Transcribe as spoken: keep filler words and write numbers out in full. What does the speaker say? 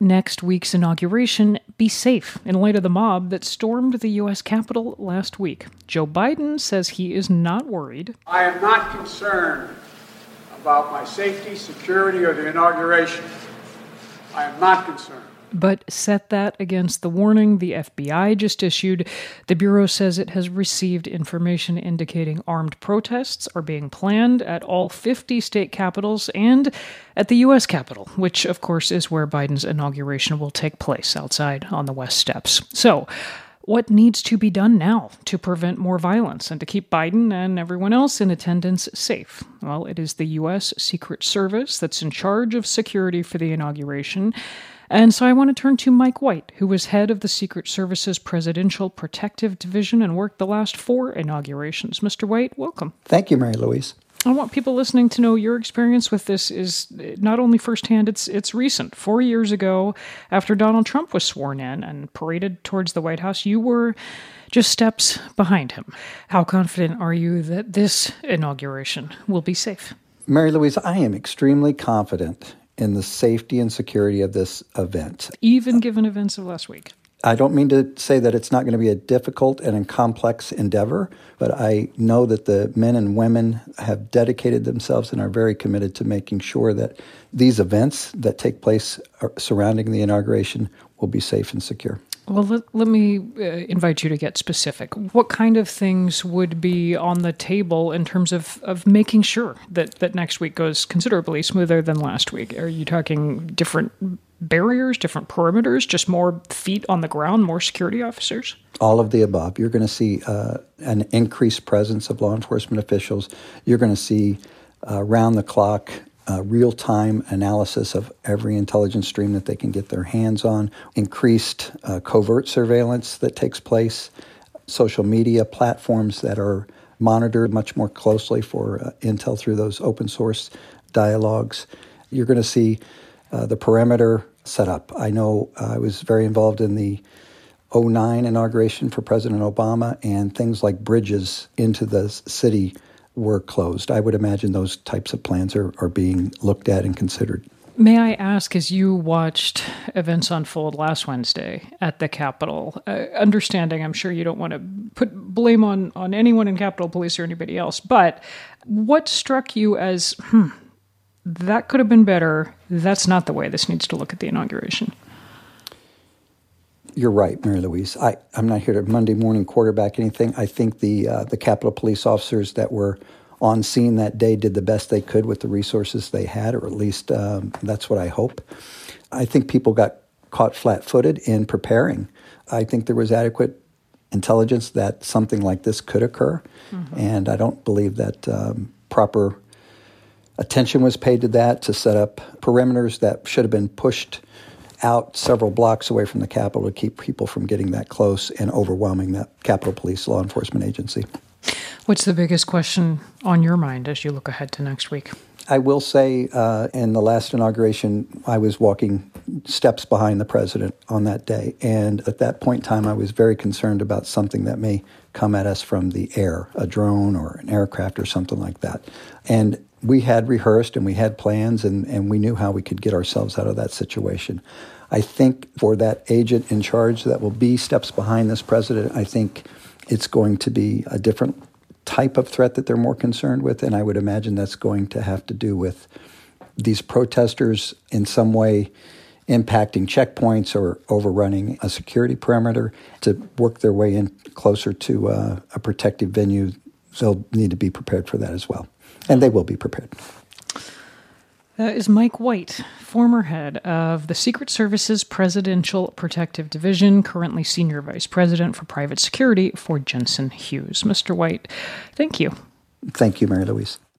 next week's inauguration be safe in light of the mob that stormed the U S Capitol last week? Joe Biden says he is not worried. I am not concerned about my safety, security, or the inauguration. I am not concerned. But set that against the warning the F B I just issued. The Bureau says it has received information indicating armed protests are being planned at all fifty state capitals and at the U S Capitol, which, of course, is where Biden's inauguration will take place, outside on the West Steps. So, what needs to be done now to prevent more violence and to keep Biden and everyone else in attendance safe? Well, it is the U S Secret Service that's in charge of security for the inauguration. And so I want to turn to Mike White, who was head of the Secret Service's Presidential Protective Division and worked the last four inaugurations. Mister White, welcome. Thank you, Mary Louise. I want people listening to know your experience with this is not only firsthand, it's it's recent. Four years ago, after Donald Trump was sworn in and paraded towards the White House, you were just steps behind him. How confident are you that this inauguration will be safe? Mary Louise, I am extremely confident in the safety and security of this event. Even given events of last week? I don't mean to say that it's not going to be a difficult and a complex endeavor, but I know that the men and women have dedicated themselves and are very committed to making sure that these events that take place surrounding the inauguration will be safe and secure. Well, let, let me uh, invite you to get specific. What kind of things would be on the table in terms of, of making sure that, that next week goes considerably smoother than last week? Are you talking different barriers, different perimeters, just more feet on the ground, more security officers? All of the above. You're going to see uh, an increased presence of law enforcement officials. You're going to see uh, round-the-clock Uh, real-time analysis of every intelligence stream that they can get their hands on, increased uh, covert surveillance that takes place, social media platforms that are monitored much more closely for uh, intel through those open source dialogues. You're going to see uh, the perimeter set up. I know uh, I was very involved in the oh nine inauguration for President Obama, and things like bridges into the city were closed. I would imagine those types of plans are, are being looked at and considered. May I ask, as you watched events unfold last Wednesday at the Capitol, uh, understanding I'm sure you don't want to put blame on, on anyone in Capitol Police or anybody else, but what struck you as, hmm, that could have been better, that's not the way this needs to look at the inauguration? You're right, Mary Louise. I, I'm not here to Monday morning quarterback anything. I think the uh, the Capitol Police officers that were on scene that day did the best they could with the resources they had, or at least um, that's what I hope. I think people got caught flat-footed in preparing. I think there was adequate intelligence that something like this could occur, mm-hmm. and I don't believe that um, proper attention was paid to that, to set up perimeters that should have been pushed out several blocks away from the Capitol to keep people from getting that close and overwhelming that Capitol Police law enforcement agency. What's the biggest question on your mind as you look ahead to next week? I will say uh, in the last inauguration, I was walking steps behind the president on that day. And at that point in time, I was very concerned about something that may come at us from the air, a drone or an aircraft or something like that. And we had rehearsed and we had plans and, and we knew how we could get ourselves out of that situation. I think for that agent in charge that will be steps behind this president, I think it's going to be a different type of threat that they're more concerned with. And I would imagine that's going to have to do with these protesters in some way impacting checkpoints or overrunning a security perimeter to work their way in closer to uh, a protective venue. They'll need to be prepared for that as well. And they will be prepared. That is Mike White, former head of the Secret Service's Presidential Protective Division, currently Senior Vice President for Private Security for Jensen Hughes. Mister White, thank you. Thank you, Mary Louise.